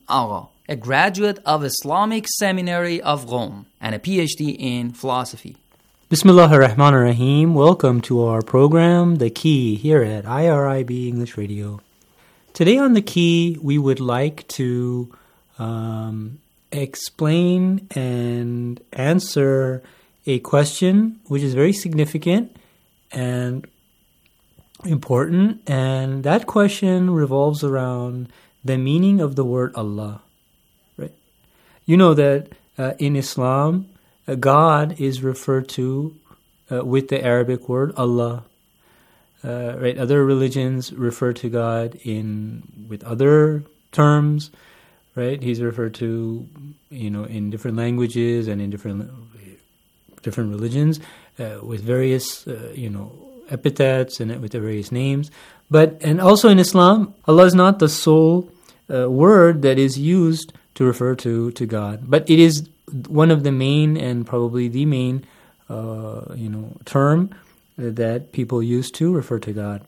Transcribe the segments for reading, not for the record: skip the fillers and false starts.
Agha, a graduate of Islamic Seminary of Rome and a PhD in philosophy. Bismillah ar-Rahman ar-Rahim. Welcome to our program, The Key, here at IRIB English Radio. Today on The Key, we would like to explain and answer a question which is very significant and important, and that question revolves around the meaning of the word Allah. Right? You know that in Islam, God is referred to with the Arabic word Allah. Right? Other religions refer to God with other terms. Right? He's referred to, in different languages and in different religions with various, epithets and with the various names. And also in Islam, Allah is not the sole word that is used to refer to God, but it is one of the main and probably the main, term that people use to refer to God.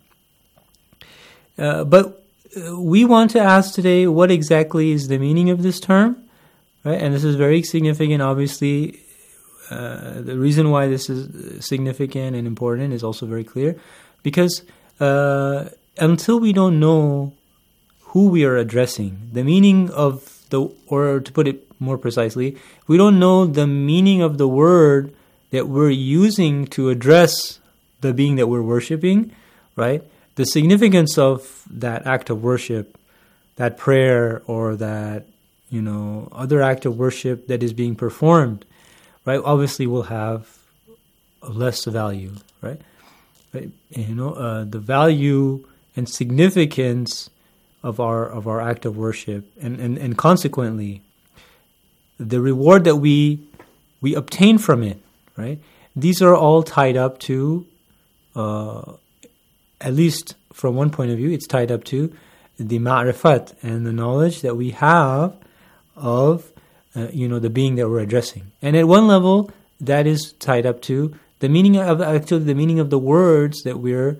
But we want to ask today, what exactly is the meaning of this term? Right? And this is very significant, obviously. The reason why this is significant and important is also very clear, because until we don't know who we are addressing, the meaning of or to put it more precisely, we don't know the meaning of the word that we're using to address the being that we're worshiping, right? The significance of that act of worship, that prayer, or that, other act of worship that is being performed, right, obviously will have less value, right? The value and significance of our act of worship, and consequently, the reward that we obtain from it, right? These are all tied up to, at least from one point of view, it's tied up to the ma'rifat and the knowledge that we have of the being that we're addressing. And at one level, that is tied up to the meaning of the words that we're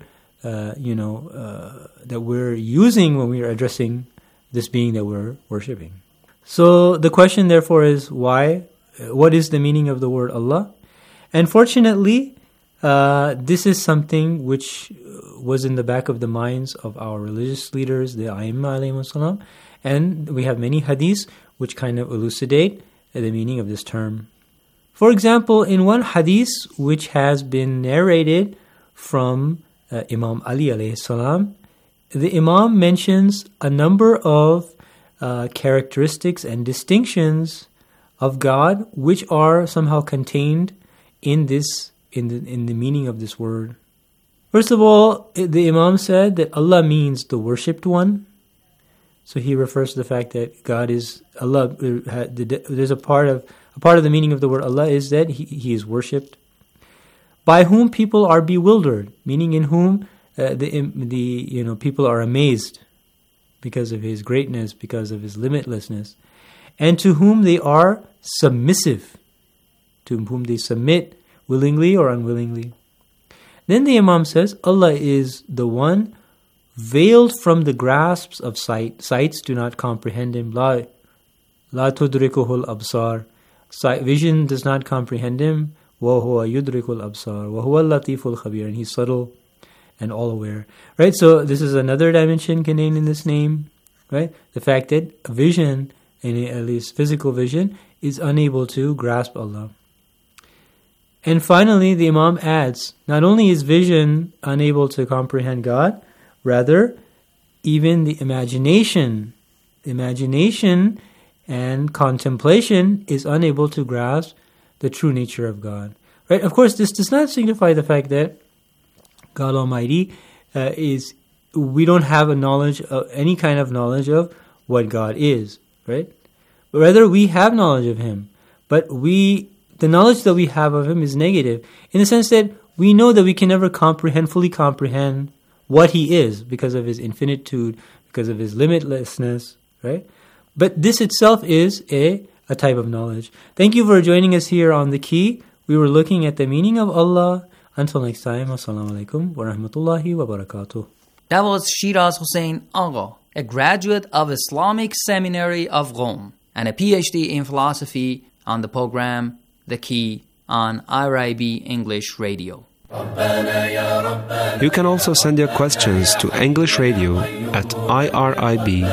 using when we are addressing this being that we're worshiping. So the question, therefore, is why? What is the meaning of the word Allah? And fortunately, this is something which was in the back of the minds of our religious leaders, the A'imma alayhimus salam, and we have many hadiths which kind of elucidate the meaning of this term. For example, in one hadith which has been narrated from Imam Ali alayhi salam, the Imam mentions a number of characteristics and distinctions of God which are somehow contained in the meaning of this word. First of all, the Imam said that Allah means the worshipped one. So he refers to the fact that God is Allah. There's a part of the meaning of the word Allah is that He is worshipped, by whom people are bewildered, meaning in whom people are amazed because of His greatness, because of His limitlessness, and to whom they are submissive, to whom they submit willingly or unwillingly. Then the Imam says, Allah is the one veiled from the grasps of sight. Sights do not comprehend Him. La tudrikuhul absar. Vision does not comprehend Him. Wa huwa yudrikul absar. Wa huwa latiful khabir. And He's subtle and all aware. Right? So this is another dimension contained in this name. Right? The fact that vision, and at least physical vision, is unable to grasp Allah. And finally, the Imam adds, not only is vision unable to comprehend God, rather, even the imagination and contemplation is unable to grasp the true nature of God. Right? Of course, this does not signify the fact that God Almighty we don't have any kind of knowledge of what God is, right? But rather, we have knowledge of Him, but the knowledge that we have of Him is negative, in the sense that we know that we can never fully comprehend what He is because of His infinitude, because of His limitlessness, right? But this itself is a type of knowledge. Thank you for joining us here on The Key. We were looking at the meaning of Allah. Until next time, Assalamu alaikum wa rahmatullahi wa barakatuh. That was Shiraz Hussain Agha, a graduate of Islamic Seminary of Rome, and a PhD in philosophy on the program The Key on IRIB English Radio. You can also send your questions to English Radio at irib.ir.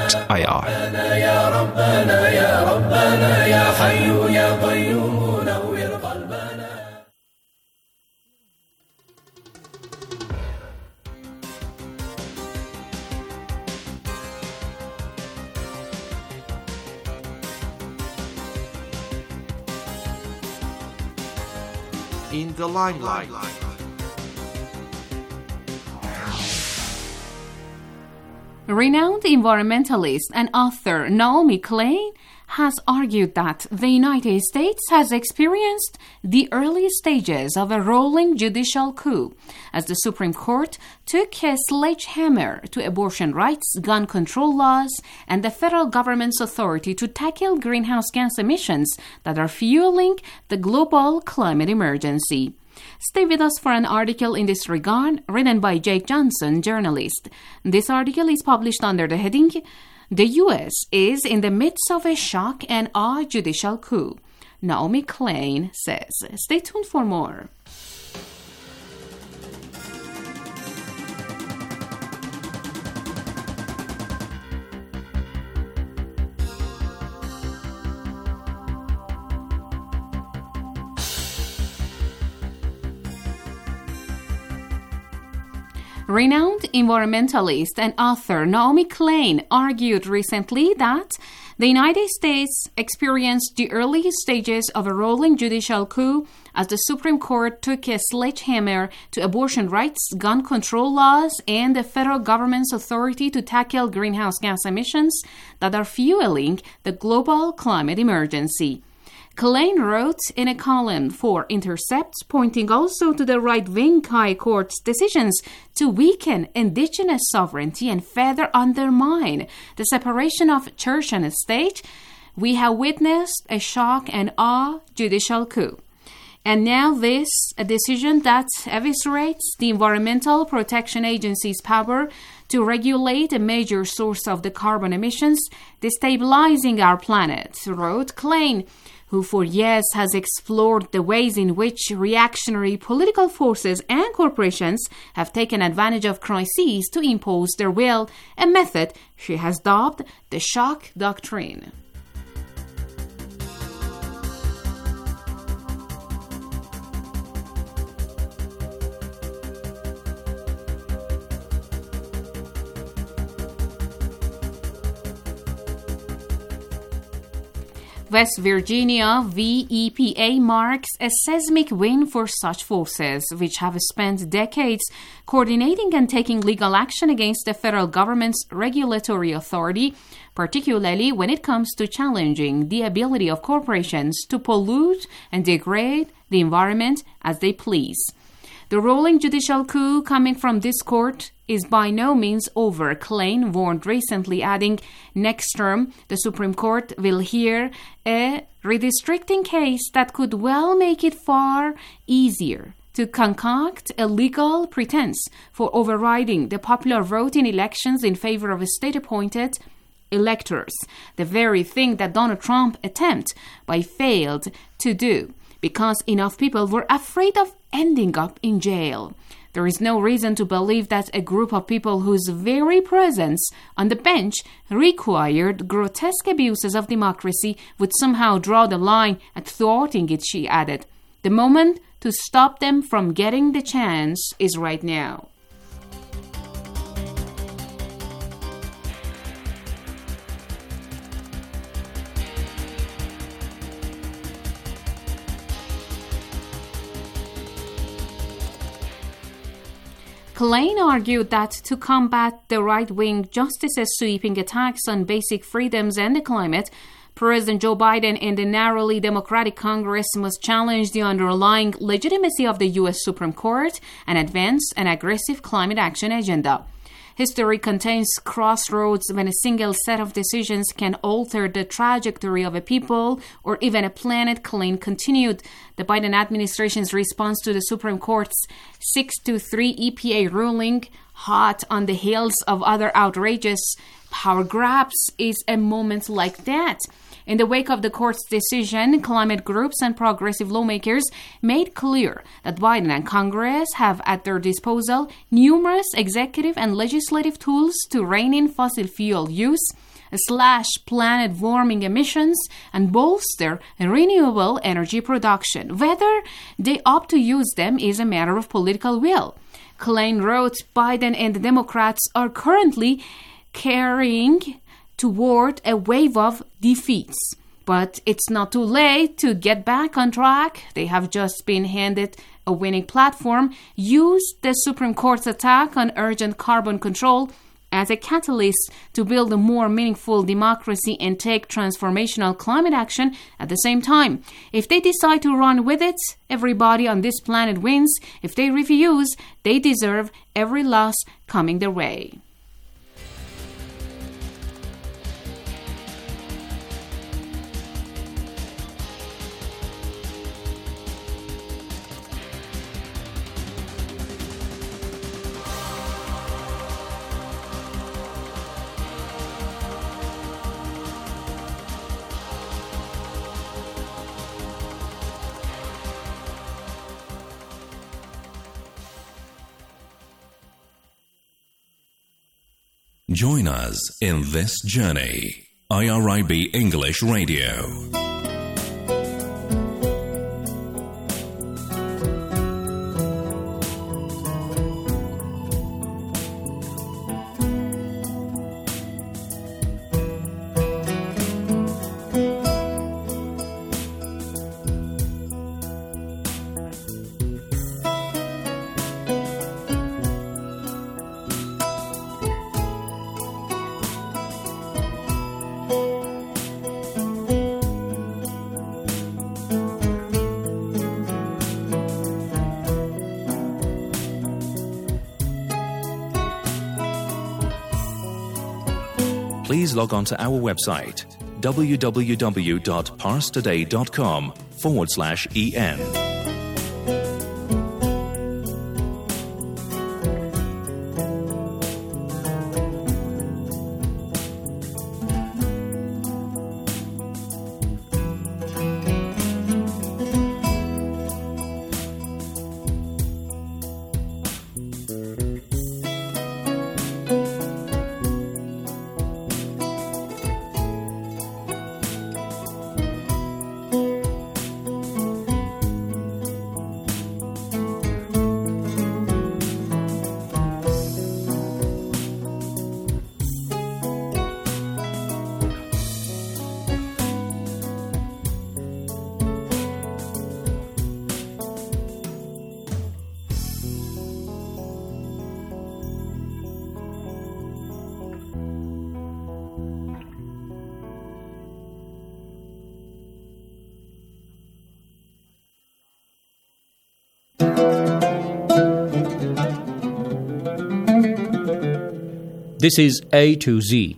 In the limelight. Renowned environmentalist and author Naomi Klein has argued that the United States has experienced the early stages of a rolling judicial coup as the Supreme Court took a sledgehammer to abortion rights, gun control laws, and the federal government's authority to tackle greenhouse gas emissions that are fueling the global climate emergency. Stay with us for an article in this regard written by Jake Johnson, journalist. This article is published under the heading, "The U.S. is in the midst of a shock and awe judicial coup." Naomi Klein says. Stay tuned for more. Renowned environmentalist and author Naomi Klein argued recently that the United States experienced the early stages of a rolling judicial coup as the Supreme Court took a sledgehammer to abortion rights, gun control laws, and the federal government's authority to tackle greenhouse gas emissions that are fueling the global climate emergency. Klein wrote in a column for Intercept, pointing also to the right-wing High Court's decisions to weaken indigenous sovereignty and further undermine the separation of church and state. We have witnessed a shock and awe judicial coup. And now this, a decision that eviscerates the Environmental Protection Agency's power to regulate a major source of the carbon emissions, destabilizing our planet, wrote Klein, who for years has explored the ways in which reactionary political forces and corporations have taken advantage of crises to impose their will, a method she has dubbed the shock doctrine. West Virginia v. EPA marks a seismic win for such forces, which have spent decades coordinating and taking legal action against the federal government's regulatory authority, particularly when it comes to challenging the ability of corporations to pollute and degrade the environment as they please. The rolling judicial coup coming from this court is by no means over, Klein warned recently, adding, next term, the Supreme Court will hear a redistricting case that could well make it far easier to concoct a legal pretense for overriding the popular vote in elections in favor of state-appointed electors, the very thing that Donald Trump attempted but failed to do, because enough people were afraid of ending up in jail. There is no reason to believe that a group of people whose very presence on the bench required grotesque abuses of democracy would somehow draw the line at thwarting it, she added. The moment to stop them from getting the chance is right now. Klein argued that to combat the right-wing justice's sweeping attacks on basic freedoms and the climate, President Joe Biden and the narrowly Democratic Congress must challenge the underlying legitimacy of the U.S. Supreme Court and advance an aggressive climate action agenda. History contains crossroads when a single set of decisions can alter the trajectory of a people or even a planet, Klein continued. The Biden administration's response to the Supreme Court's 6-3 EPA ruling hot on the heels of other outrageous power grabs, is a moment like that. In the wake of the court's decision, climate groups and progressive lawmakers made clear that Biden and Congress have at their disposal numerous executive and legislative tools to rein in fossil fuel use, slash planet-warming emissions, and bolster renewable energy production. Whether they opt to use them is a matter of political will. Klein wrote, Biden and the Democrats are currently carrying toward a wave of defeats. But it's not too late to get back on track. They have just been handed a winning platform, used the Supreme Court's attack on urgent carbon control as a catalyst to build a more meaningful democracy and take transformational climate action at the same time. If they decide to run with it, everybody on this planet wins. If they refuse, they deserve every loss coming their way. Join us in this journey. IRIB English Radio. Please log on to our website www.parstoday.com/en. This is A to Z.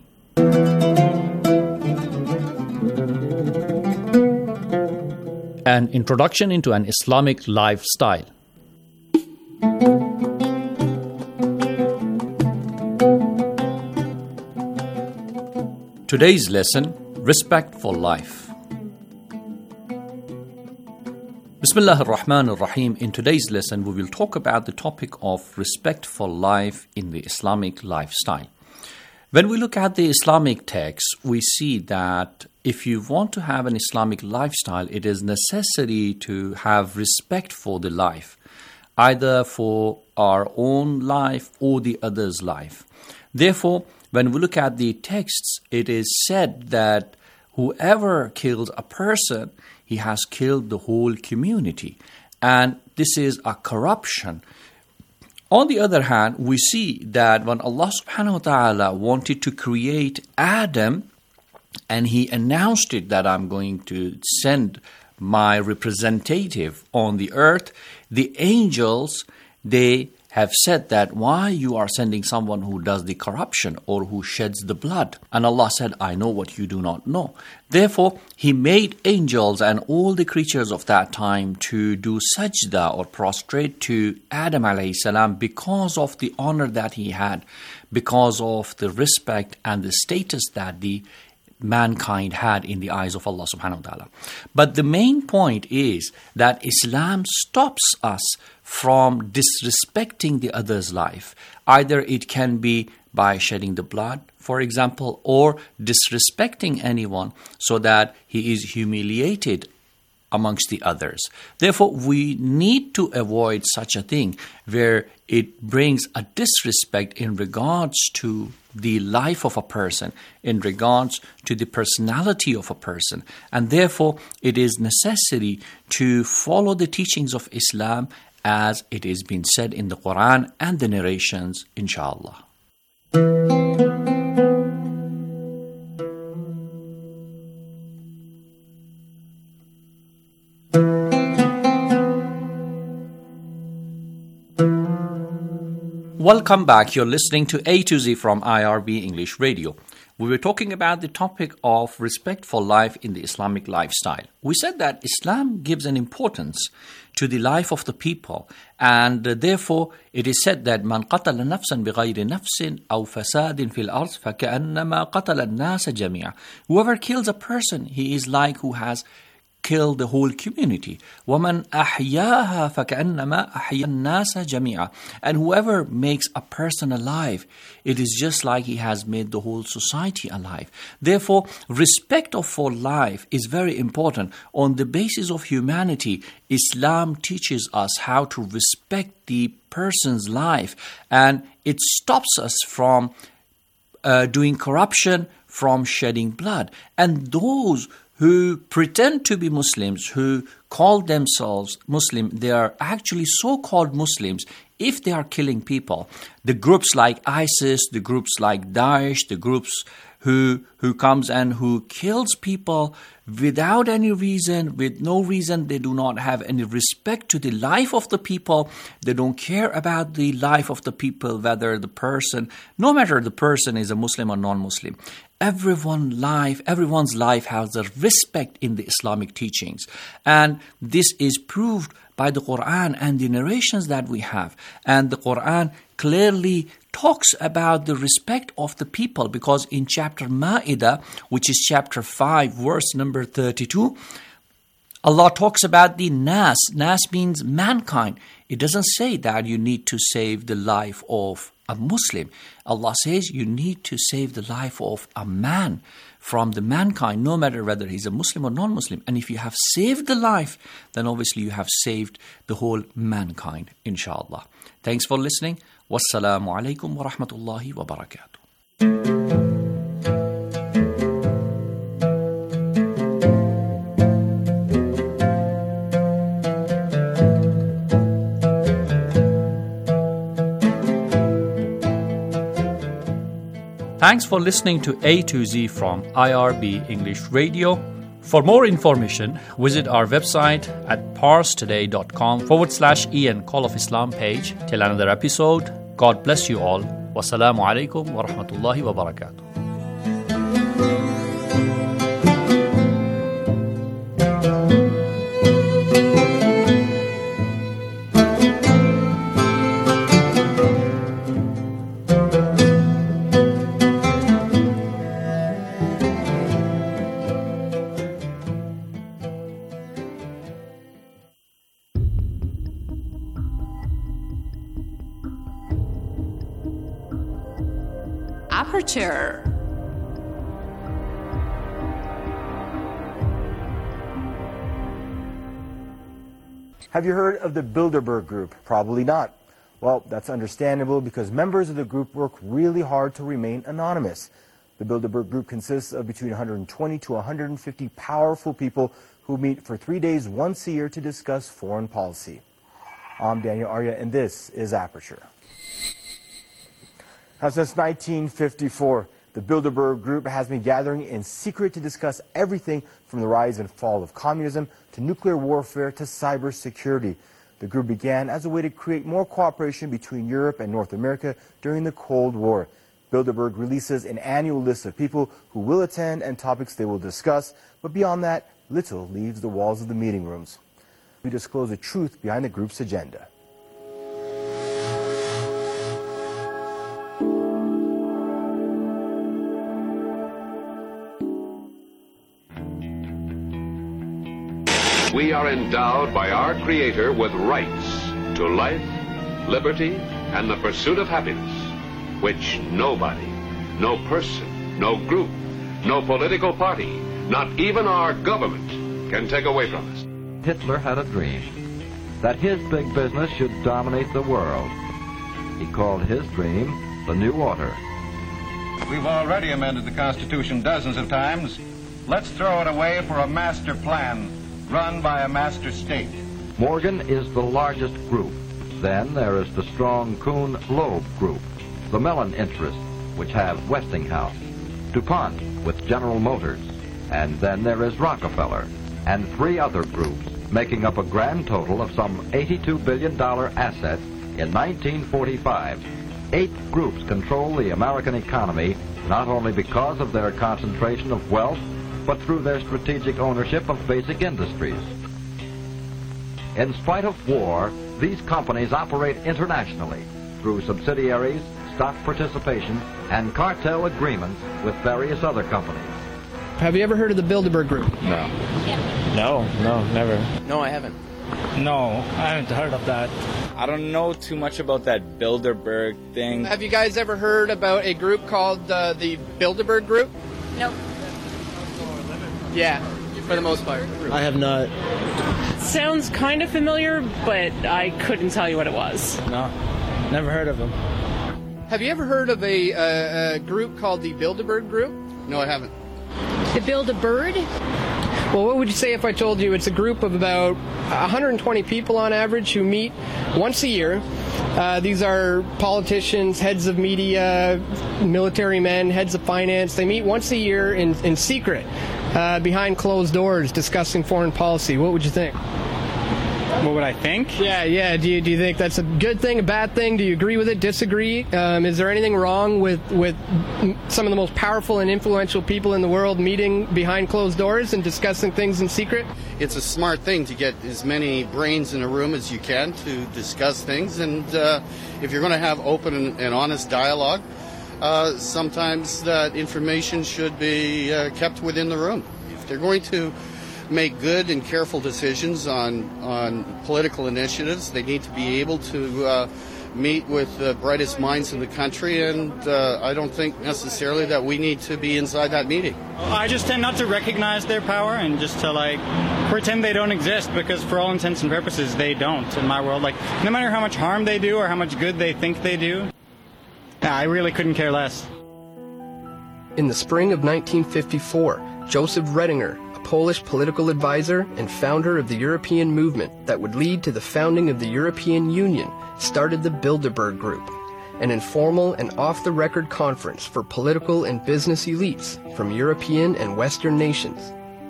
An introduction into an Islamic lifestyle. Today's lesson, Respect for Life. Bismillah ar-Rahman ar-Rahim. In today's lesson, we will talk about the topic of respect for life in the Islamic lifestyle. When we look at the Islamic text, we see that if you want to have an Islamic lifestyle, it is necessary to have respect for the life, either for our own life or the other's life. Therefore, when we look at the texts, it is said that whoever kills a person, he has killed the whole community. And this is a corruption. On the other hand, we see that when Allah subhanahu wa ta'ala wanted to create Adam, and he announced it that I'm going to send my representative on the earth, the angels, they have said that why you are sending someone who does the corruption or who sheds the blood. And Allah said, I know what you do not know. Therefore, He made angels and all the creatures of that time to do sajda or prostrate to Adam alayhi salam because of the honor that he had, because of the respect and the status that the mankind had in the eyes of Allah subhanahu wa ta'ala. But the main point is that Islam stops us from disrespecting the other's life. Either it can be by shedding the blood, for example, or disrespecting anyone so that he is humiliated amongst the others. Therefore, we need to avoid such a thing where it brings a disrespect in regards to the life of a person, in regards to the personality of a person. And therefore, it is necessary to follow the teachings of Islam as it is been said in the Quran and the narrations, inshallah. Welcome back. You're listening to A to Z from IRB English Radio. We were talking about the topic of respect for life in the Islamic lifestyle. We said that Islam gives an importance to the life of the people, and therefore it is said that من قتل نفسا بغير نفس أو فساد في الأرض فكأنما قتل الناس جميعا. Whoever kills a person, he is like who has killed the whole community. وَمَنْ أَحْيَاهَا فَكَأَنَّمَا أَحْيَا النَّاسَ جَمِيعًا. And whoever makes a person alive, it is just like he has made the whole society alive. Therefore, respect for life is very important. On the basis of humanity, Islam teaches us how to respect the person's life, and it stops us from doing corruption, from shedding blood. And those who pretend to be Muslims, who call themselves Muslim, they are actually so-called Muslims if they are killing people. The groups like ISIS, the groups like Daesh, the groups who comes and who kills people without any reason, with no reason. They do not have any respect to the life of the people. They don't care about the life of the people, whether the person, no matter the person is a Muslim or non-Muslim. Everyone's life has a respect in the Islamic teachings. And this is proved by the Quran and the narrations that we have. And the Quran clearly talks about the respect of the people, because in chapter Ma'idah, which is chapter 5, verse number 32, Allah talks about the Nas. Nas means mankind. It doesn't say that you need to save the life of a Muslim. Allah says you need to save the life of a man from the mankind, no matter whether he's a Muslim or non-Muslim. And if you have saved the life, then obviously you have saved the whole mankind, inshallah. Thanks for listening. Wassalamu alaikum wa rahmatullahi wa barakatuh. Thanks for listening to A to Z from IRB English Radio. For more information, visit our website at parstoday.com/Ian Call of Islam page. Till another episode, God bless you all. Wassalamu alaikum wa rahmatullahi wa barakatuh. Aperture. Have you heard of the Bilderberg Group? Probably not. Well, that's understandable because members of the group work really hard to remain anonymous. The Bilderberg Group consists of between 120 to 150 powerful people who meet for 3 days once a year to discuss foreign policy. I'm Daniel Arya, and this is Aperture. Now, since 1954, the Bilderberg Group has been gathering in secret to discuss everything from the rise and fall of communism to nuclear warfare to cybersecurity. The group began as a way to create more cooperation between Europe and North America during the Cold War. Bilderberg releases an annual list of people who will attend and topics they will discuss, but beyond that, little leaves the walls of the meeting rooms. We disclose the truth behind the group's agenda. We are endowed by our Creator with rights to life, liberty, and the pursuit of happiness, which nobody, no person, no group, no political party, not even our government, can take away from us. Hitler had a dream that his big business should dominate the world. He called his dream the New Order. We've already amended the Constitution dozens of times. Let's throw it away for a master plan run by a master state. Morgan is the largest group. Then there is the strong Kuhn-Loeb group, the Mellon interests, which have Westinghouse, DuPont with General Motors, and then there is Rockefeller, and 3 other groups, making up a grand total of some $82 billion assets in 1945. 8 groups control the American economy, not only because of their concentration of wealth, but through their strategic ownership of basic industries. In spite of war, these companies operate internationally through subsidiaries, stock participation, and cartel agreements with various other companies. Have you ever heard of the Bilderberg Group? No. No, never. No, I haven't. No, I haven't heard of that. I don't know too much about that Bilderberg thing. Have you guys ever heard about a group called the Bilderberg Group? Nope. Yeah, for the most part. I have not. Sounds kind of familiar, but I couldn't tell you what it was. No, never heard of them. Have you ever heard of a group called the Bilderberg Group? No, I haven't. The Bilderberg? Well, what would you say if I told you it's a group of about 120 people on average who meet once a year? These are politicians, heads of media, military men, heads of finance. They meet once a year in secret, behind closed doors, discussing foreign policy. What would you think? What would I think? Yeah. Do you think that's a good thing, a bad thing? Do you agree with it, disagree? Is there anything wrong with some of the most powerful and influential people in the world meeting behind closed doors and discussing things in secret? It's a smart thing to get as many brains in a room as you can to discuss things, and if you're going to have open and honest dialogue, sometimes that information should be kept within the room. If they're going to make good and careful decisions on political initiatives, they need to be able to meet with the brightest minds in the country, and I don't think necessarily that we need to be inside that meeting. I just tend not to recognize their power and just to pretend they don't exist, because for all intents and purposes they don't in my world. No matter how much harm they do or how much good they think they do, I really couldn't care less. In the spring of 1954, Joseph Redinger, Polish political advisor and founder of the European movement that would lead to the founding of the European Union, started the Bilderberg Group, an informal and off-the-record conference for political and business elites from European and Western nations.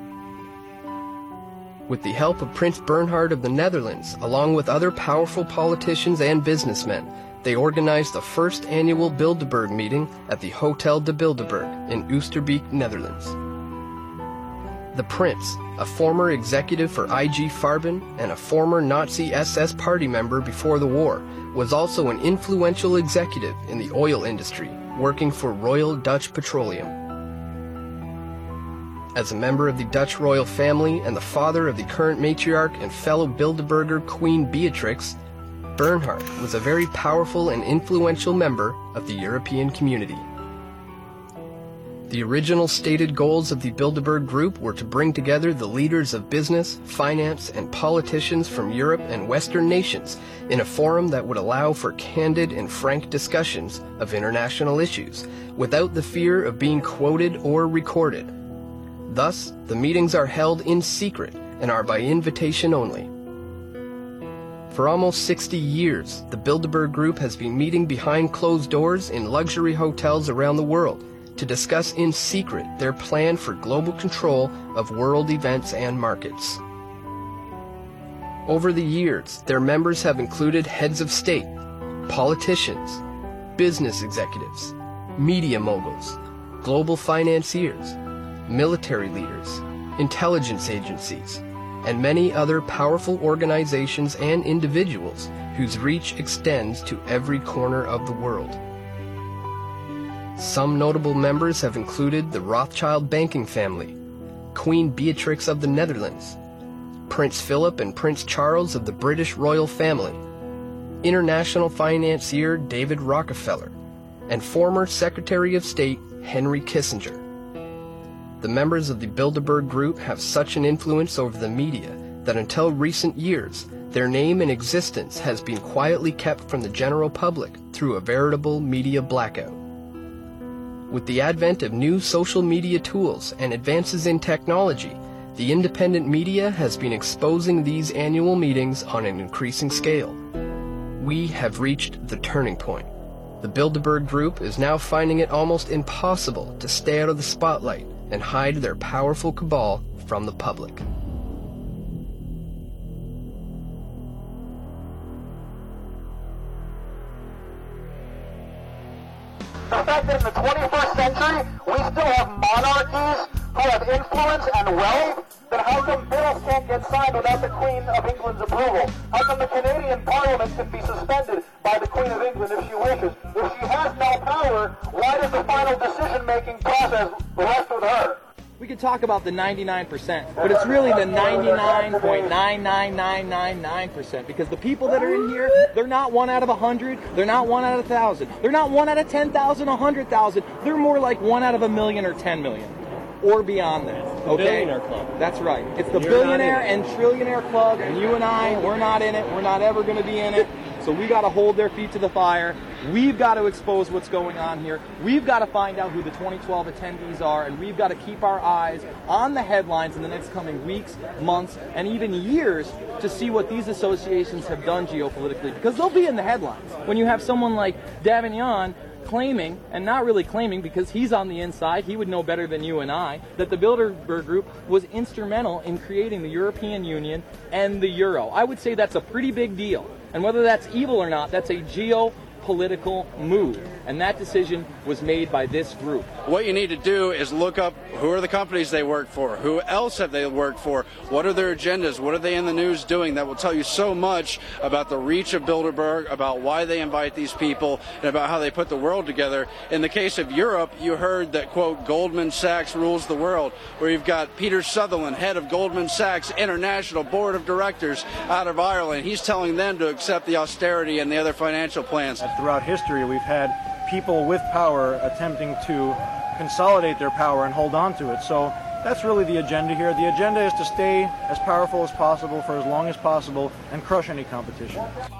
With the help of Prince Bernhard of the Netherlands, along with other powerful politicians and businessmen, they organized the first annual Bilderberg meeting at the Hotel de Bilderberg in Oosterbeek, Netherlands. The Prince, a former executive for IG Farben and a former Nazi SS party member before the war, was also an influential executive in the oil industry, working for Royal Dutch Petroleum. As a member of the Dutch royal family and the father of the current matriarch and fellow Bilderberger Queen Beatrix, Bernhard was a very powerful and influential member of the European community. The original stated goals of the Bilderberg Group were to bring together the leaders of business, finance, and politicians from Europe and Western nations in a forum that would allow for candid and frank discussions of international issues, without the fear of being quoted or recorded. Thus, the meetings are held in secret and are by invitation only. For almost 60 years, the Bilderberg Group has been meeting behind closed doors in luxury hotels around the world to discuss in secret their plan for global control of world events and markets. Over the years, their members have included heads of state, politicians, business executives, media moguls, global financiers, military leaders, intelligence agencies, and many other powerful organizations and individuals whose reach extends to every corner of the world. Some notable members have included the Rothschild banking family, Queen Beatrix of the Netherlands, Prince Philip and Prince Charles of the British royal family, international financier David Rockefeller, and former Secretary of State Henry Kissinger. The members of the Bilderberg Group have such an influence over the media that until recent years, their name and existence has been quietly kept from the general public through a veritable media blackout. With the advent of new social media tools and advances in technology, the independent media has been exposing these annual meetings on an increasing scale. We have reached the turning point. The Bilderberg Group is now finding it almost impossible to stay out of the spotlight and hide their powerful cabal from the public. The fact that in the 21st century, we still have monarchies who have influence and wealth, then how come bills can't get signed without the Queen of England's approval? How come the Canadian Parliament can be suspended by the Queen of England if she wishes? If she has no power, why does the final decision-making process rest with her? We could talk about the 99%, but it's really the 99.99999%, because the people that are in here, they're not 1 out of 100, they're not 1 out of 1,000, they're not 1 out of 10,000, 100,000, they're more like 1 out of 1 million or 10 million, or beyond that. Okay? The billionaire club. That's right. It's the billionaire and trillionaire club, and you and I, we're not in it, we're not ever going to be in it. So we got to hold their feet to the fire. We've got to expose what's going on here. We've got to find out who the 2012 attendees are, and we've got to keep our eyes on the headlines in the next coming weeks, months, and even years to see what these associations have done geopolitically, because they'll be in the headlines. When you have someone like Davignon claiming, and not really claiming because he's on the inside, he would know better than you and I, that the Bilderberg Group was instrumental in creating the European Union and the euro. I would say that's a pretty big deal. And whether that's evil or not, that's a geopolitical move. And that decision was made by this group. What you need to do is look up who are the companies they work for, who else have they worked for, what are their agendas, what are they in the news doing. That will tell you so much about the reach of Bilderberg, about why they invite these people, and about how they put the world together. In the case of Europe, you heard that, quote, Goldman Sachs rules the world, where you've got Peter Sutherland, head of Goldman Sachs International Board of Directors out of Ireland. He's telling them to accept the austerity and the other financial plans. Throughout history, we've had people with power attempting to consolidate their power and hold on to it. So that's really the agenda here. The agenda is to stay as powerful as possible for as long as possible and crush any competition.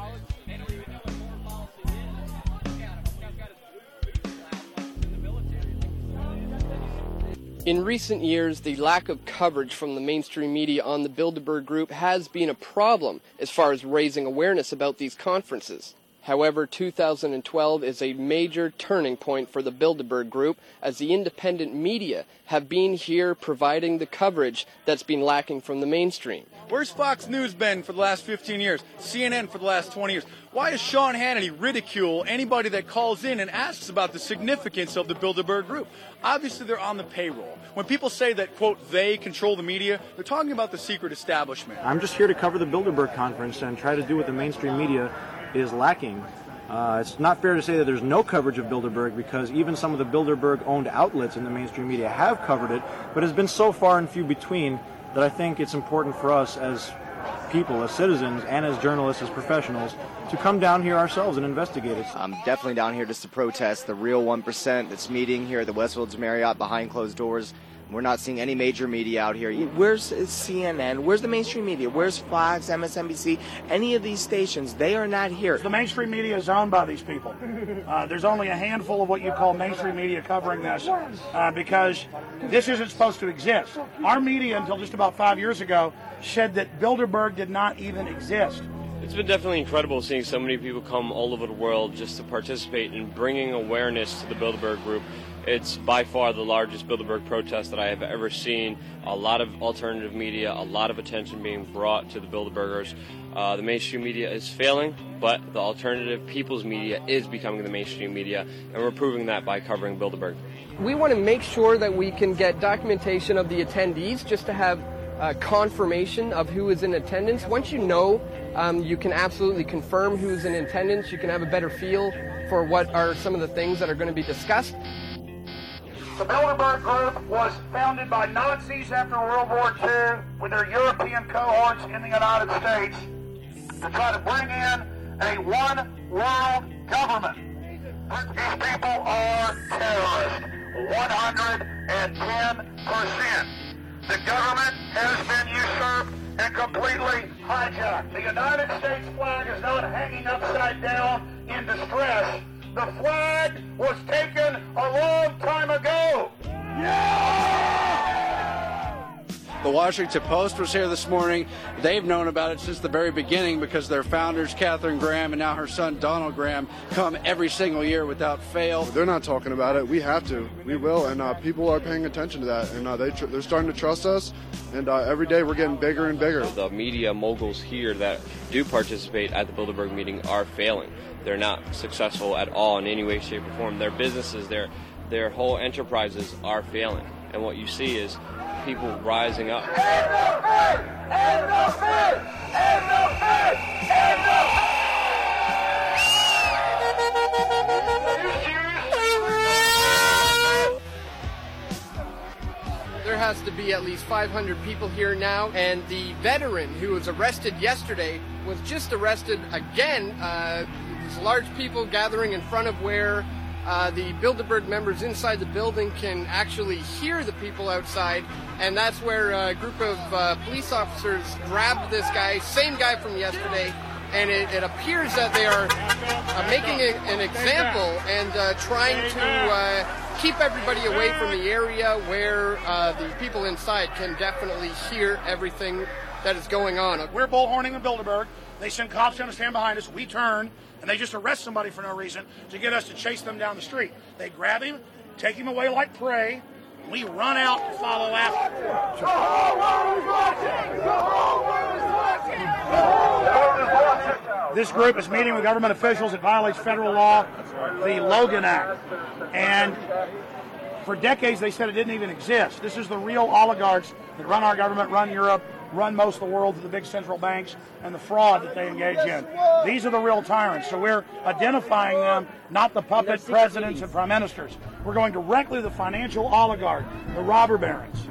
In recent years, the lack of coverage from the mainstream media on the Bilderberg Group has been a problem as far as raising awareness about these conferences. However, 2012 is a major turning point for the Bilderberg Group, as the independent media have been here providing the coverage that's been lacking from the mainstream. Where's Fox News been for the last 15 years? CNN for the last 20 years? Why does Sean Hannity ridicule anybody that calls in and asks about the significance of the Bilderberg Group? Obviously, they're on the payroll. When people say that, quote, they control the media, they're talking about the secret establishment. I'm just here to cover the Bilderberg conference and try to do what the mainstream media is lacking. It's not fair to say that there's no coverage of Bilderberg, because even some of the Bilderberg-owned outlets in the mainstream media have covered it, but it's been so far and few between that I think it's important for us as people, as citizens, and as journalists, as professionals, to come down here ourselves and investigate it. I'm definitely down here just to protest the real 1% that's meeting here at the Westfields Marriott behind closed doors. We're not seeing any major media out here. Where's CNN? Where's the mainstream media? Where's Fox, MSNBC? Any of these stations, they are not here. The mainstream media is owned by these people. There's only a handful of what you call mainstream media covering this, because this isn't supposed to exist. Our media, until just about 5 years ago, said that Bilderberg did not even exist. It's been definitely incredible seeing so many people come all over the world just to participate in bringing awareness to the Bilderberg Group, It's by far the largest Bilderberg protest that I have ever seen. A lot of alternative media, a lot of attention being brought to the Bilderbergers. The mainstream media is failing, but the alternative people's media is becoming the mainstream media, and we're proving that by covering Bilderberg. We want to make sure that we can get documentation of the attendees just to have confirmation of who is in attendance. Once you know, you can absolutely confirm who's in attendance. You can have a better feel for what are some of the things that are going to be discussed. The Bilderberg Group was founded by Nazis after World War II with their European cohorts in the United States to try to bring in a one-world government. These people are terrorists, 110%. The government has been usurped and completely hijacked. The United States flag is not hanging upside down in distress. The flag was taken a long time ago. The Washington Post was here this morning. They've known about it since the very beginning because their founders, Katharine Graham and now her son, Donald Graham, come every single year without fail. They're not talking about it. We have to. We will. And people are paying attention to that. And they're starting to trust us. And every day we're getting bigger and bigger. The media moguls here that do participate at the Bilderberg meeting are failing. They're not successful at all in any way, shape, or form. Their businesses, their whole enterprises are failing. And what you see is people rising up. There has to be at least 500 people here now, and the veteran who was arrested yesterday was just arrested again. There's large people gathering in front of where the Bilderberg members inside the building can actually hear the people outside, and that's where a group of police officers grabbed this guy, same guy from yesterday, and it appears that they are making an example and trying to keep everybody away from the area where the people inside can definitely hear everything that is going on. We're bullhorning in Bilderberg. They send cops down to stand behind us. We turn, and they just arrest somebody for no reason to get us to chase them down the street. They grab him, take him away like prey. We run out and follow after. This group is meeting with government officials. It violates federal law, the Logan Act. And for decades, they said it didn't even exist. This is the real oligarchs that run our government, run Europe, run most of the world, the big central banks, and the fraud that they engage in. These are the real tyrants. So we're identifying them, not the puppet presidents and prime ministers. We're going directly to the financial oligarch, the robber barons.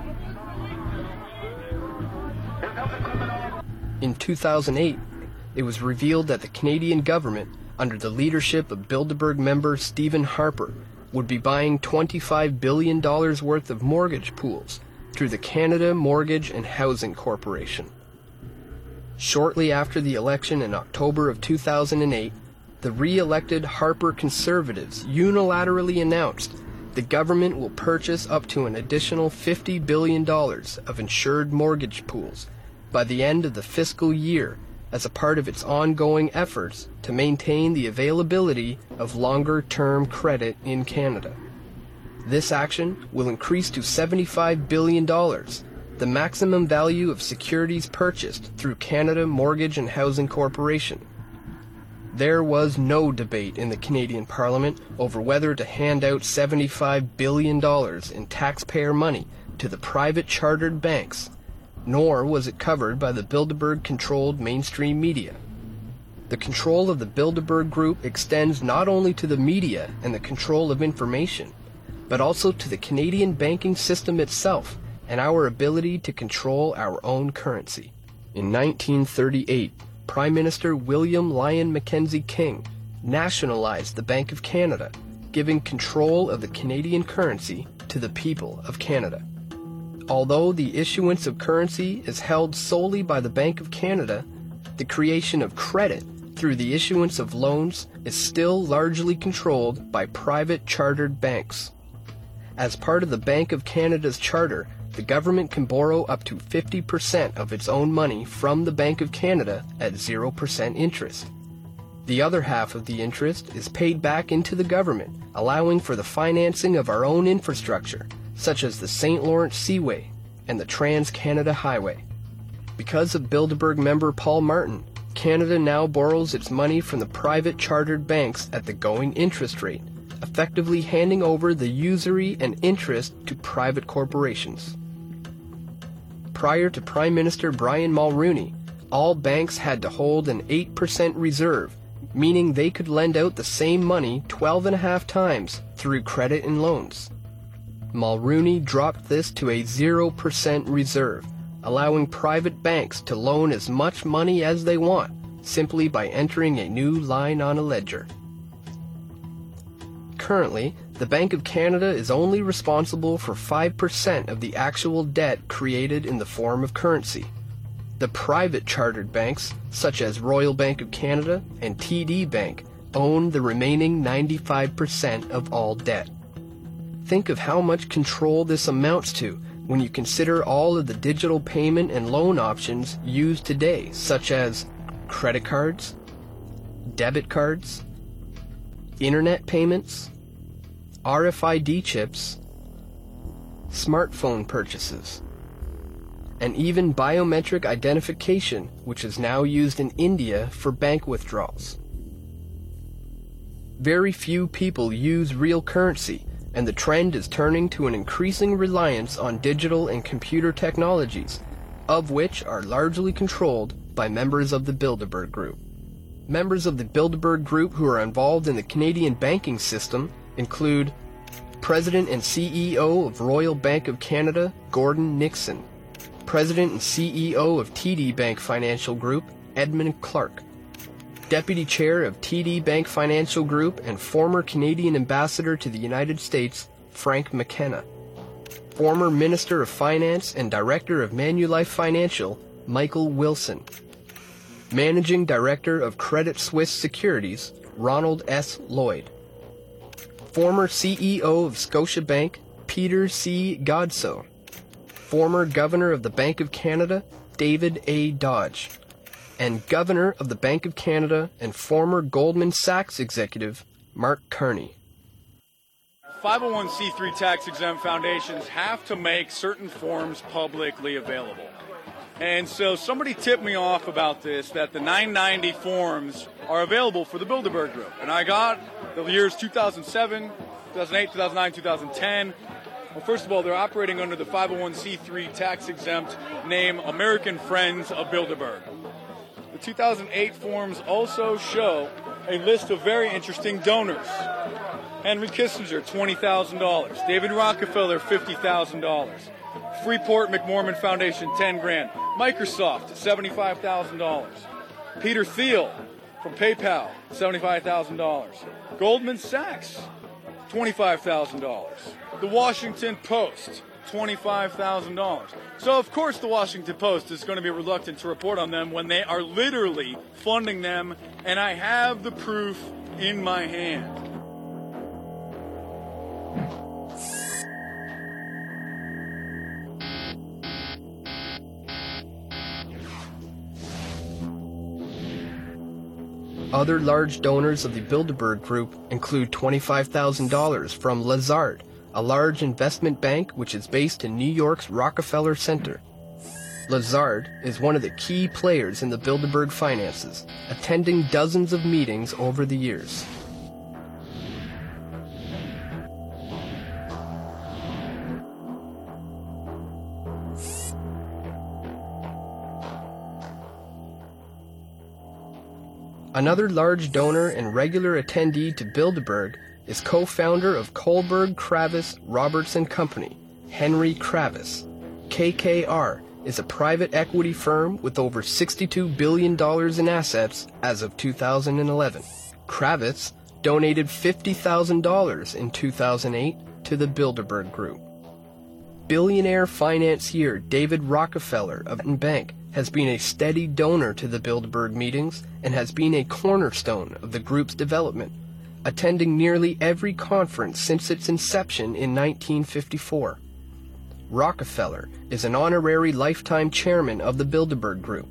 In 2008, it was revealed that the Canadian government, under the leadership of Bilderberg member Stephen Harper, would be buying $25 billion worth of mortgage pools through the Canada Mortgage and Housing Corporation. Shortly after the election in October of 2008, the re-elected Harper Conservatives unilaterally announced the government will purchase up to an additional $50 billion of insured mortgage pools by the end of the fiscal year as a part of its ongoing efforts to maintain the availability of longer-term credit in Canada. This action will increase to $75 billion, the maximum value of securities purchased through Canada Mortgage and Housing Corporation. There was no debate in the Canadian Parliament over whether to hand out $75 billion in taxpayer money to the private chartered banks, nor was it covered by the Bilderberg-controlled mainstream media. The control of the Bilderberg Group extends not only to the media and the control of information, but also to the Canadian banking system itself and our ability to control our own currency. In 1938, Prime Minister William Lyon Mackenzie King nationalized the Bank of Canada, giving control of the Canadian currency to the people of Canada. Although the issuance of currency is held solely by the Bank of Canada, the creation of credit through the issuance of loans is still largely controlled by private chartered banks. As part of the Bank of Canada's charter, the government can borrow up to 50% of its own money from the Bank of Canada at 0% interest. The other half of the interest is paid back into the government, allowing for the financing of our own infrastructure, such as the St. Lawrence Seaway and the Trans-Canada Highway. Because of Bilderberg member Paul Martin, Canada now borrows its money from the private chartered banks at the going interest rate, effectively handing over the usury and interest to private corporations. Prior to Prime Minister Brian Mulroney, all banks had to hold an 8% reserve, meaning they could lend out the same money 12.5 times through credit and loans. Mulroney dropped this to a 0% reserve, allowing private banks to loan as much money as they want, simply by entering a new line on a ledger. Currently, the Bank of Canada is only responsible for 5% of the actual debt created in the form of currency. The private chartered banks, such as Royal Bank of Canada and TD Bank, own the remaining 95% of all debt. Think of how much control this amounts to when you consider all of the digital payment and loan options used today, such as credit cards, debit cards, internet payments, RFID chips, smartphone purchases, and even biometric identification, which is now used in India for bank withdrawals. Very few people use real currency, and the trend is turning to an increasing reliance on digital and computer technologies, of which are largely controlled by members of the Bilderberg Group. Members of the Bilderberg Group who are involved in the Canadian banking system include President and CEO of Royal Bank of Canada, Gordon Nixon, President and CEO of TD Bank Financial Group, Edmund Clark, Deputy Chair of TD Bank Financial Group and former Canadian Ambassador to the United States, Frank McKenna, former Minister of Finance and Director of Manulife Financial, Michael Wilson, Managing Director of Credit Suisse Securities, Ronald S. Lloyd, former CEO of Scotiabank, Peter C. Godsoe, former Governor of the Bank of Canada, David A. Dodge, and Governor of the Bank of Canada and former Goldman Sachs executive, Mark Carney. 501c3 tax-exempt foundations have to make certain forms publicly available. And so somebody tipped me off about this, that the 990 forms are available for the Bilderberg Group. And I got the years 2007, 2008, 2009, 2010. Well, first of all, they're operating under the 501c3 tax-exempt name American Friends of Bilderberg. The 2008 forms also show a list of very interesting donors. Henry Kissinger, $20,000. David Rockefeller, $50,000. Freeport McMorman Foundation, $10,000. Microsoft, $75,000. Peter Thiel from PayPal, $75,000. Goldman Sachs, $25,000. The Washington Post, $25,000. So, of course, the Washington Post is going to be reluctant to report on them when they are literally funding them, and I have the proof in my hand. Other large donors of the Bilderberg Group include $25,000 from Lazard, a large investment bank which is based in New York's Rockefeller Center. Lazard is one of the key players in the Bilderberg finances, attending dozens of meetings over the years. Another large donor and regular attendee to Bilderberg is co-founder of Kohlberg, Kravis, Robertson Company, Henry Kravis. KKR is a private equity firm with over $62 billion in assets as of 2011. Kravis donated $50,000 in 2008 to the Bilderberg Group. Billionaire financier David Rockefeller of Bank has been a steady donor to the Bilderberg meetings and has been a cornerstone of the group's development, attending nearly every conference since its inception in 1954. Rockefeller is an honorary lifetime chairman of the Bilderberg Group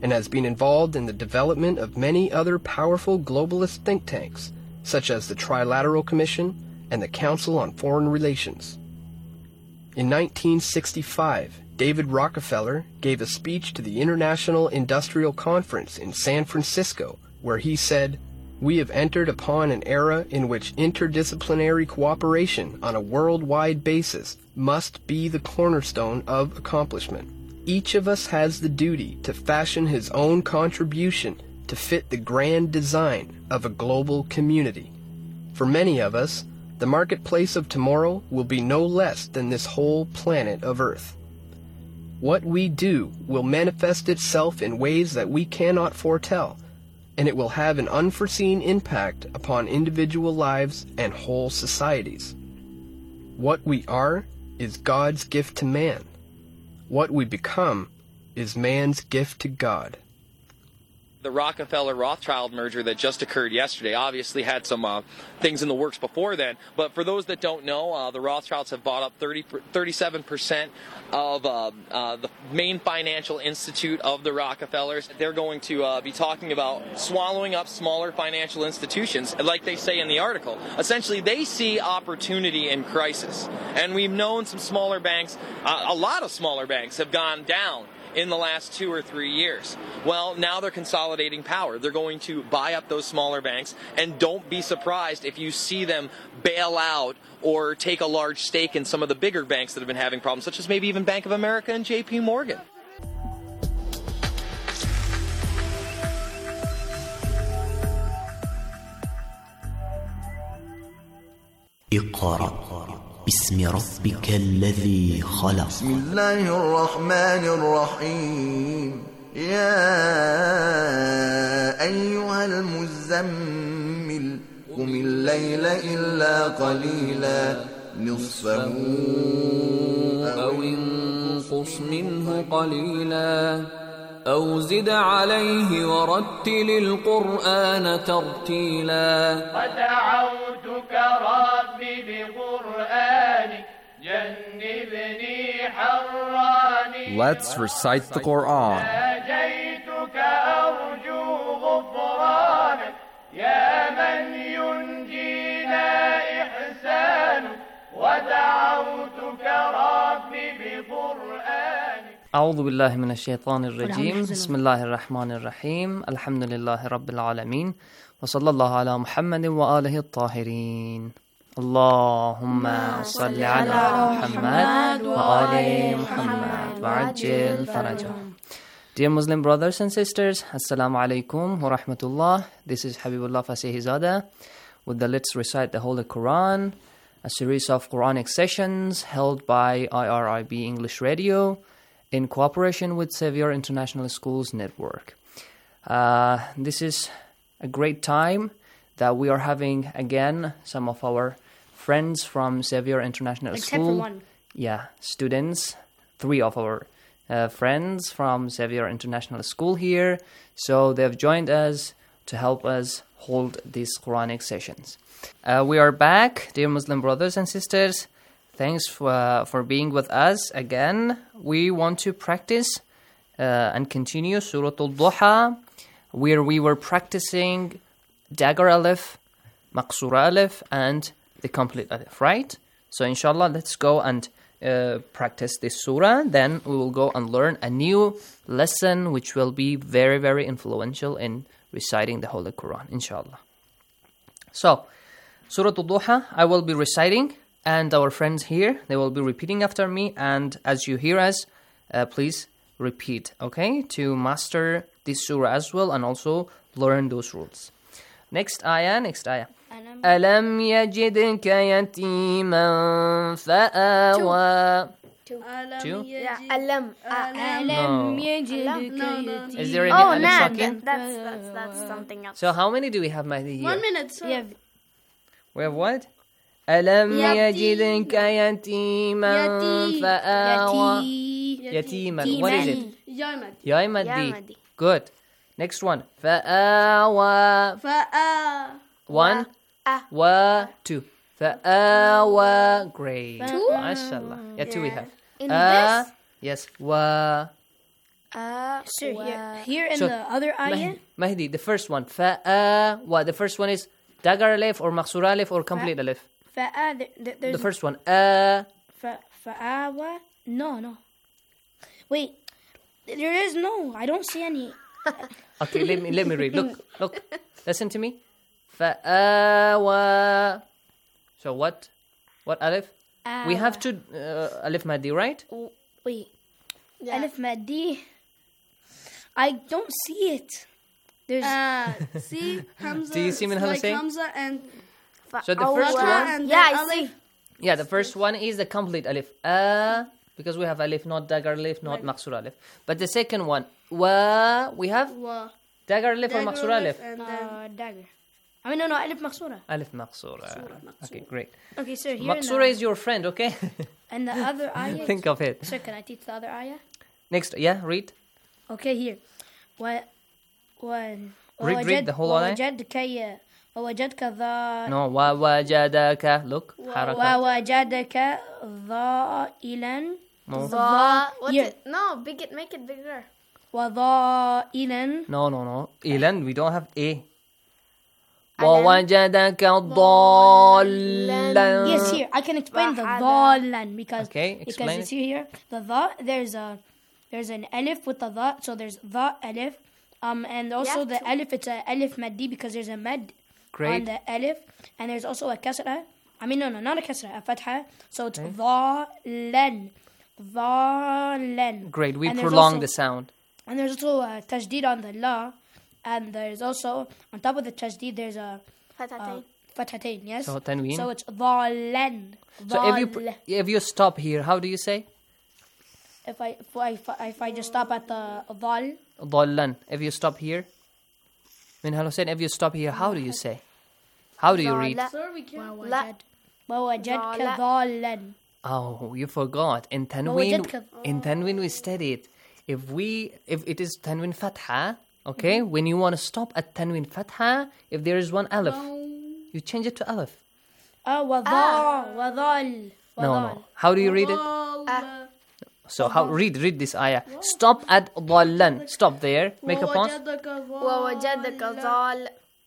and has been involved in the development of many other powerful globalist think tanks, such as the Trilateral Commission and the Council on Foreign Relations. In 1965, David Rockefeller gave a speech to the International Industrial Conference in San Francisco, where he said, "We have entered upon an era in which interdisciplinary cooperation on a worldwide basis must be the cornerstone of accomplishment. Each of us has the duty to fashion his own contribution to fit the grand design of a global community. For many of us, the marketplace of tomorrow will be no less than this whole planet of Earth. What we do will manifest itself in ways that we cannot foretell, and it will have an unforeseen impact upon individual lives and whole societies. What we are is God's gift to man. What we become is man's gift to God." The Rockefeller-Rothschild merger that just occurred yesterday obviously had some things in the works before then. But for those that don't know, the Rothschilds have bought up 37% of the main financial institute of the Rockefellers. They're going to be talking about swallowing up smaller financial institutions, like they say in the article. Essentially, they see opportunity in crisis. And we've known some smaller banks, a lot of smaller banks have gone down in the last 2 or 3 years. Well, now they're consolidating power. They're going to buy up those smaller banks, and don't be surprised if you see them bail out or take a large stake in some of the bigger banks that have been having problems, such as maybe even Bank of America and JP Morgan. اقرأ باسم ربك الذي خلق. بسم الله الرحمن الرحيم. يا أيها المزمل قم الليل إلا قليلا نصفه أو انقص منه قليلا أو زد عليه ورتل القرآن ترتيلا. ودعوتك ربي بقرآنك جنبني حراني. Let's recite the Quran. ناجيتك أرجو غفرانك يا من ينجينا إحسانك. ودعوتك ربي بقرآنك. أعوذ بالله من الشيطان الرجيم. بسم الله الرحمن الرحيم. الحمد لله رب العالمين وصلى الله على محمد وآله الطاهرين. اللهم صل على محمد وآل محمد وعجل فرجهم. Dear Muslim brothers and sisters, Assalamu alaikum wa rahmatullah. This is Habibullah Fasihizadeh with the Let's Recite the Holy Quran, a series of Quranic sessions held by IRIB English Radio in cooperation with Xavier International Schools Network. This is a great time that we are having again some of our friends from Xavier International School. Except for one. Yeah, students, 3 of our friends from Xavier International School here. So they have joined us to help us hold these Quranic sessions. We are back, dear Muslim brothers and sisters. Thanks for being with us again. We want to practice and continue Surah Al-Duha, where we were practicing Dagger Alif, Maqsura Alif, and the complete Alif, right? So inshallah, let's go and practice this surah. Then we will go and learn a new lesson which will be very, very influential in reciting the Holy Quran, inshallah. So, Surah Al-Duha, I will be reciting, and our friends here, they will be repeating after me. And as you hear us, please repeat, okay? To master this surah as well and also learn those rules. Next ayah. أَلَمْ يَجِدْكَ يَتِيمًا فَآوَى. Two? Yeah, alam. Is there any alif nah, sakin? that's something else. So how many do we have, Mahdi, here? 1 minute, sir. Yeah. We have what? أَلَمْ يَجِدْكَ يَتِيمًا فَآوَى. Yatiman. What is it? Ya Maddi. Good. Next one. فَآوَى. 1. Wa. 2. فَآوَى. Great. 2? MashaAllah. Yeah, 2 we have. In this? Yes. Wa. Sir, here in the other ayah. Mahdi, the first one. What? The first one is dagger alif or maksura alif or complete alif? There's The first one. Fa'awa. No. Wait. There is no. I don't see any. Okay, let me read. Look. Listen to me. Fa'awa. So what? What alif? We have to alif maddi, right? Wait. Yeah. Alif maddi. I don't see it. There's see Hamza. Do you see Minhal like saying? Hamza and So the first one. and I see. Yeah, the first one is the complete alif. Because we have alif, not dagger alif, not maksura alif. But the second one, we have dagger alif or maksura alif? Dagger. I mean, no, alif maksura. Alif maksura. Okay, great. Okay, sir, here Maksura is your friend, okay? And the other ayah. Think of it. Sir, can I teach the other ayah? Next, yeah, read. Okay, here. Read the whole ayah. ووجدك ذا. No, ووجدك. Look, حركة. ووجدك ضائلا. No. Make it bigger. وضائلا. No. Ilan, we don't have A. ووجدك ضالا. Yes, here. I can explain the ضالا because explain it's here. The dha, there's an alif with the dha, so there's dha alif. And also the alif, it's a alif maddi because there's a mad on the alif. And there's also a kasra. I mean, no, not a kasra, a fatha. So it's dhalan. Dhalan. Great, we prolong the sound. And there's also a tajdeed on the la. And there's also, on top of the tajdeed, there's a fathatain, yes? So tanween. So it's dhalan. So if you stop here, how do you say? If I just stop at the dhal. Dhallan. If you stop here. Minhal Hussein, if you stop here, how do you say? How do you read? ووجدك ضالا. Oh, you forgot. In Tanween we studied. If it is Tanween Fatha, okay, when you want to stop at Tanween Fatha, if there is one alif, you change it to alif. وضال. No. How do you read it? So read this ayah. Stop at dhallan. Stop there. Make a pause. ووجدك ضال.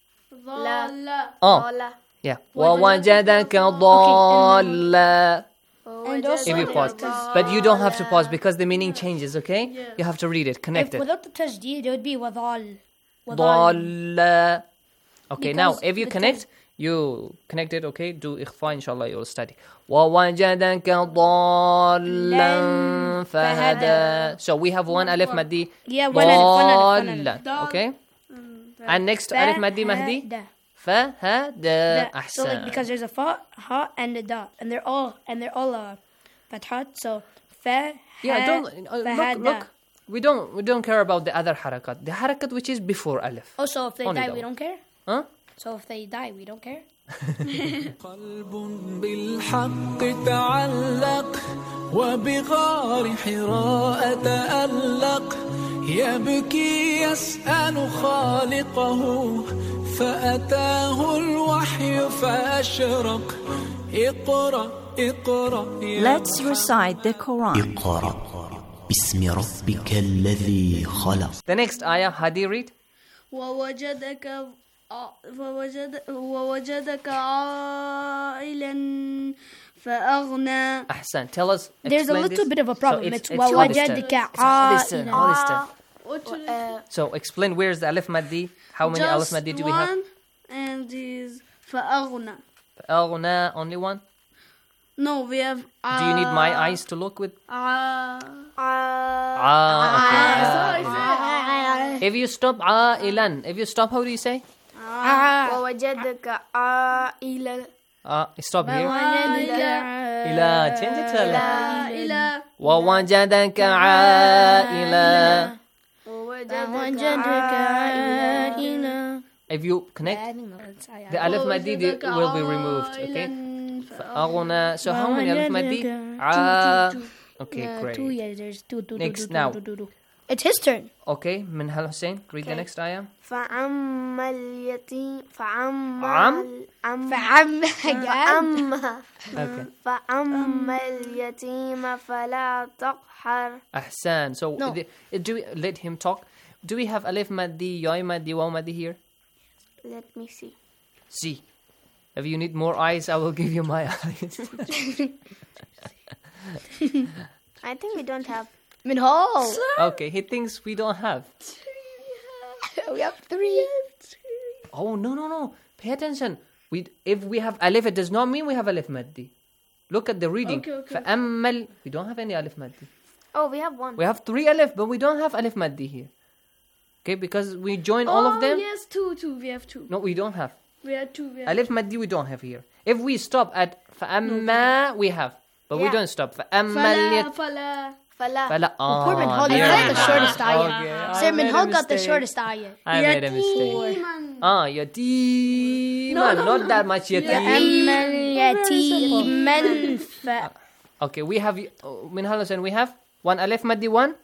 Yeah. ووجدك ضالا. If you pause. But you don't have to pause because the meaning changes, okay? Yeah. You have to read it. Connect it. Without the tajdeed, it would be وضال. ضال. Okay, now if you connect, you connect it, okay? Do ikhfa, inshallah, you'll study. وَوَجَدَكَ ضَالًّا فَهَدَى. So we have one alif maddi. Yeah, one alif. Okay? And next alif maddi mahdi. فَهَدَى. So like, because there's a fa, ha, and a da. And they're all fathat. So look. We don't care about the other harakat. The harakat which is before alif. Oh, so if they die, we don't care? Huh? So if they die, we don't care? قلب بالحق تعلق وبغار حراء تألق يبكي يسأل خالقه فأتاه الوحي فأشرق اقرأ Let's recite the Quran. اقرأ باسم ربك الذي خلق. The next ayah, Hadi, read. ووجدك عائلا فأغنى. Ahsan. Tell us. There's a little bit of a problem. So it's ووجدك عائلا. So explain where's the alif maddi. How many alif maddi do we have? One, and is فأغنى. فأغنى, only one? No, we have. Do you need my eyes to look with? Okay. If you stop ilan, if you stop, how do you say? ووجدك عائلا. Stop here. إلى. Change it to إلى. ووجدك عائلا. If you connect, the alif maddi will be removed. Okay. فأغنى. So how many alif maddi? Okay, great. There's two. Next now. It's his turn. Okay, Minhal Hussein, read the next ayah. فأما اليتيم Okay. فأما اليتيم فلا تقهر. Ahsan. So, do we let him talk? Do we have alif maddi, ya maddi, waw maddi here? Let me see. See. If you need more eyes, I will give you my eyes. I think we don't have. Minhal. Okay, he thinks we don't have. We have 3. Oh, no. Pay attention. If we have alif, it does not mean we have alif maddi. Look at the reading. Okay. فَأَمَّل. We don't have any alif maddi. Oh, we have 1. We have 3 alif, but we don't have alif maddi here. Okay, because we join all of them. Yes, 2. We have 2. No, we don't have. We have 2. Alif maddi we don't have here. If we stop at فَأَمَّا, we have. But we don't stop. فَأَمَّل. Fala. Oh, Poor Minhal, you got the shortest ayah. Okay, Sir, I made a Minhal got the mistake. shortest ayah. I made a mistake. Yatiman. Not that much yatiman. Okay, we have Minhal Hussain, we have 1 alif maddi, 1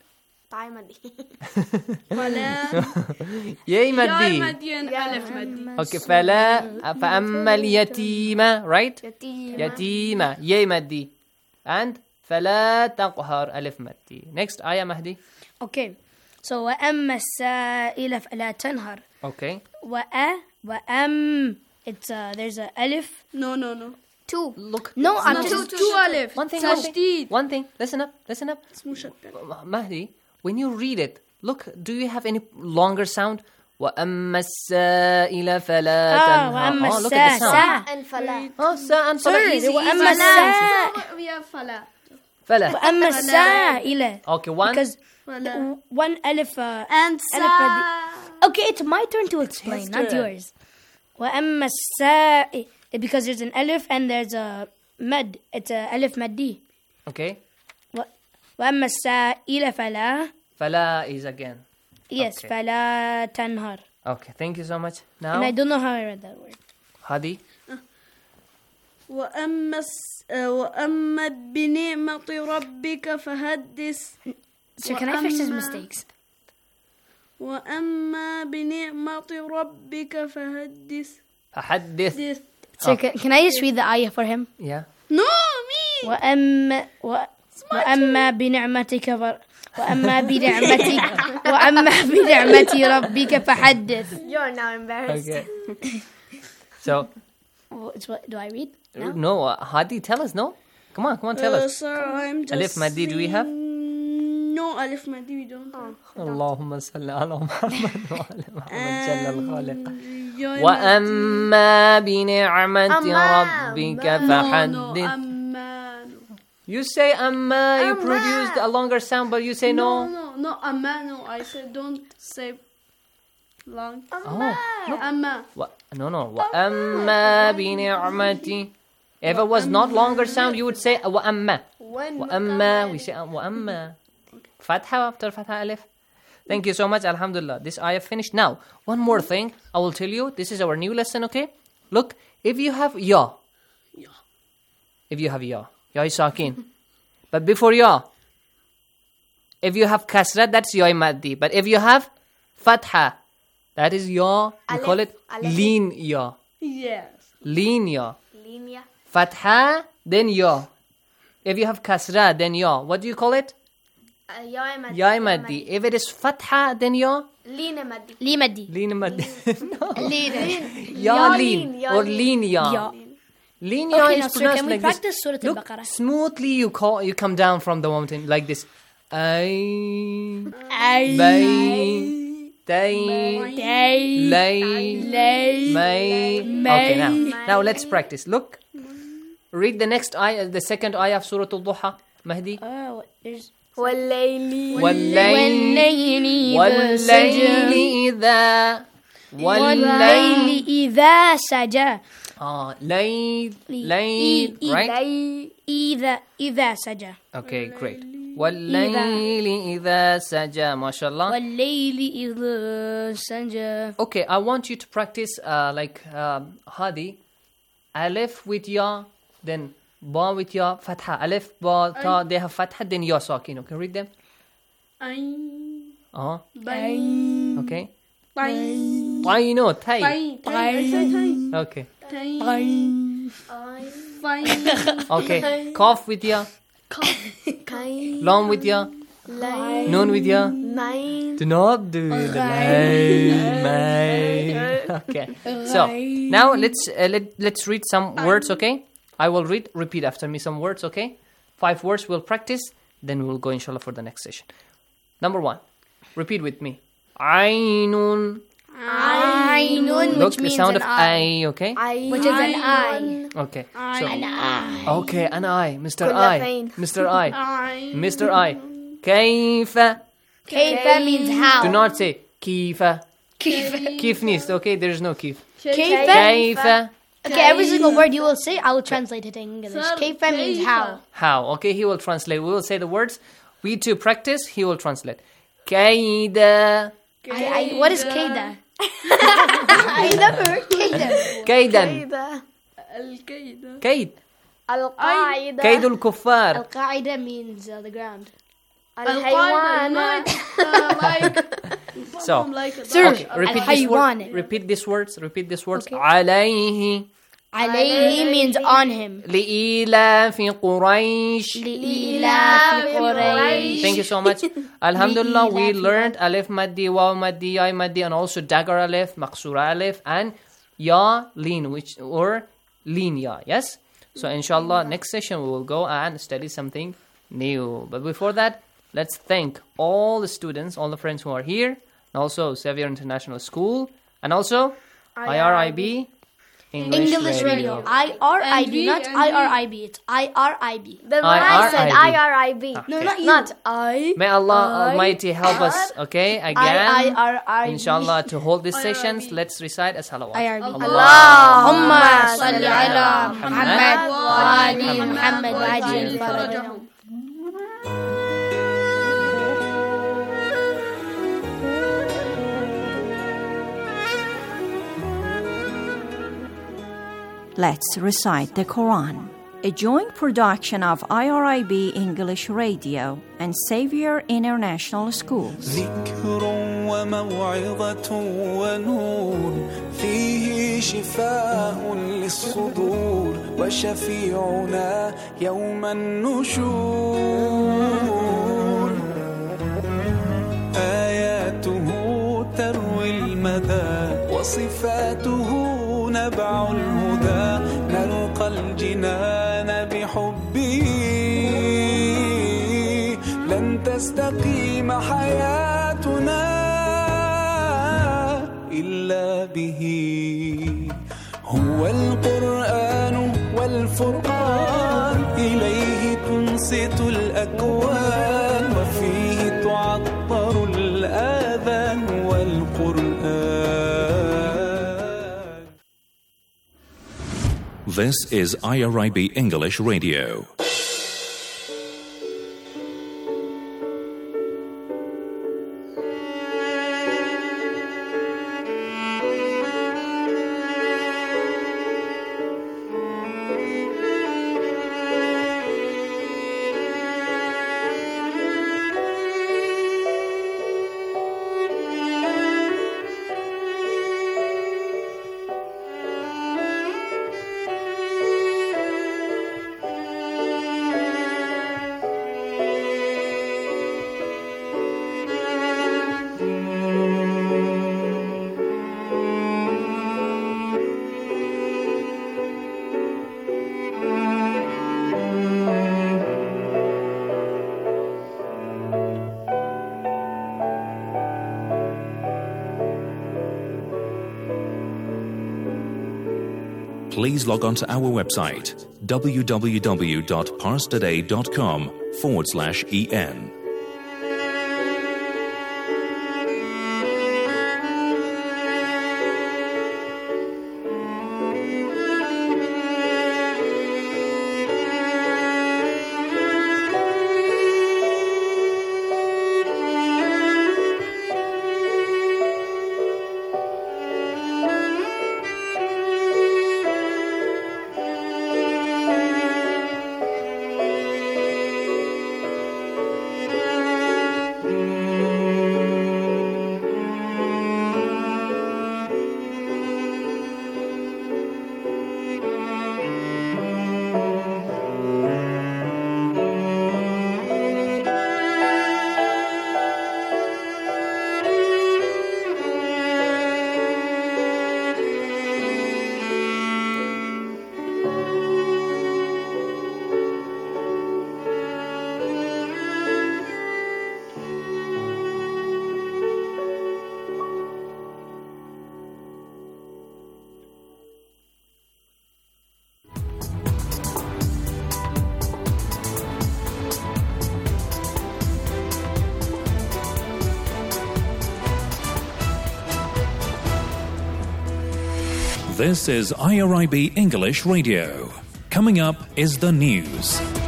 yay maddi. Okay, فأما اليتيم, right? Yatima, yay maddi. And فلا تقهر alif maddi. Next ayah, Mahdi. Okay, so وأما السائل فلا تنهر. Okay. It's there's a alif. No. 2. Look. No, I'm two just alif. One thing. Listen up. Mahdi, when you read it, look, do you have any longer sound? وَأَمَّا السَّائِلَ فَلَا تَنْهَرْ. Oh, look at the sound. and fala. Oh, sa and fala. Easy. وَأَمَّا السَّائِلَ. We have fala. Fala. وَأَمَّا السَّائِلَ. Okay, 1. Because Fala. 1 alif. And alif. sa. Okay, it's my turn to explain, not yours. وَأَمَّا السَّائِلَ. Because there's an alif and there's a mad. It's a alif maddi. Okay. وَأَمَّا السَّائِلَ فَلَا. Fala is again. Yes, Okay. فَلَا تَنْهَرْ. Okay, thank you so much. Now, And I don't know how I read that word. Hadi. وأما بنعمة ربك فحدث. Sir, can I fix his mistakes? وأما بنعمة ربك فحدث. فحدث. Sir, can I just read the ayah for him? Yeah. No, me. وأما بنعمتك وأما بنعمة ربك فحدث. You're now embarrassed. Okay. So, What do I read? no, Hadi, tell us, no? Come on, tell us. Sir, I'm just Alif Maddi, do we have? No, Alif Maddi, we don't have. اللهم صل على محمد وعلى محمد جل الخالق. يا وأما بنعمة ربك فحدث. You say amma, you produced a longer sound, but you say no. No, Amma, no. I said don't say long. Oh, Amma. no. وأما بنعمة. If it was not longer sound, you would say وأما. وأما, we say وأما. Fatha after Fatha Alif. Thank you so much. Alhamdulillah. This ayah finished. Now, one more thing I will tell you. This is our new lesson, okay? Look, if you have ya. If you have ya is sakin. But before ya, if you have kasra, that's ya maddi. But if you have fatha, that is ya. We call it lean ya. Yes. Lean ya. Linya. Fatha, then ya. If you have kasra, then ya. What do you call it? Ya maddi. If it is fatha, then ya. Lina Maddi. Li maddi. Lean maddi. No. Ya lean. Or lean ya. Lean ya Okay, is now, sir, pronounced can we like this. practice Surah Look, Al-Baqarah? smoothly you come down from the mountain like this. Ay. Ay. Bay. Day. Lay. May. Okay, now let's practice. Look. Read the next ayah, the second ayah of Surah Al-Duha. Mahdi. There's والليل والليل إذا سجى. Layl, right? إذا سجى. Okay, great. وَاللَّيْلِ إِذَا سَجَى. MashaAllah. والليل إذا سجى. Okay, I want you to practice Hadi. Alif with ya, then ba with ya, fatha. Alif, ba, ta, they have fatha, then ya sakin. Okay, read them. Ain. Bye. Okay. Bye. Bye. No. Thai. I said Thai. Okay. Bye. Okay. Cough with ya. Long with ya. Noon with ya. Do not do the line. Okay. So now let's read some words. Okay. I will repeat after me some words. Okay. 5 words. We'll practice. Then we'll go inshallah for the next session. Number 1. Repeat with me. Ainun. Ainun, Look, which the means sound an of eye. I, okay? Which is an eye. Okay. So, an eye. Okay, an eye. Mr. Kulla I. fain. Mr. I. Eye. Mr. I. Kaifa. Kaifa means how. Do not say kifa. Kifa. Kif needs, okay? There is no kif. Kaifa. Okay, every single word you will say, I will translate it in English. Kaifa means how. How? Okay, he will translate. We will say the words. We two practice. He will translate. Kaida. What is Kaida? I never heard Kaida. Kaidan. Al-Qaeda. Kaid. Al-Qaeda. Kaidul kuffar. Al-Qaeda means the ground. Al-Qaeda. So, Sir, okay, repeat these words. Repeat these words. Okay. Alayhi. Alayhi means on him. Li'ilafi Quraysh. Li'ilafi Quraysh. Thank you so much. Alhamdulillah, we learned alif maddi, waw maddi, ya maddi, and also dagger alif, maqsura alif, and ya lean, or lean ya. Yes. So inshallah, next session we will go and study something new. But before that, let's thank all the students, all the friends who are here, and also Xavier International School, and also IRIB. English Radio. IRIB, not IRIB. It's IRIB. Then when I said IRIB. Okay. No, not you. Not I. May Allah Almighty help us, okay, again, inshallah, to hold these sessions. Let's recite as salawat. Allahumma salli ala Muhammad wa ali Muhammad wa ajil farajahum. Let's recite the Quran, a joint production of IRIB English Radio and Xavier International School. ذكر وموعظة ونور فيه شفاء للصدور وشفيعنا يوم النشور آياته تروي المدى وصفاته نبع الهدى نلقى الجنان بحبه لن تستقيم حياتنا إلا به هو القرآن والفرقان إليه تنصت الأكوان وفيه تعطر الآذان والقرآن. This is IRIB English Radio. Please log on to our website, www.parstoday.com/en. This is IRIB English Radio. Coming up is the news.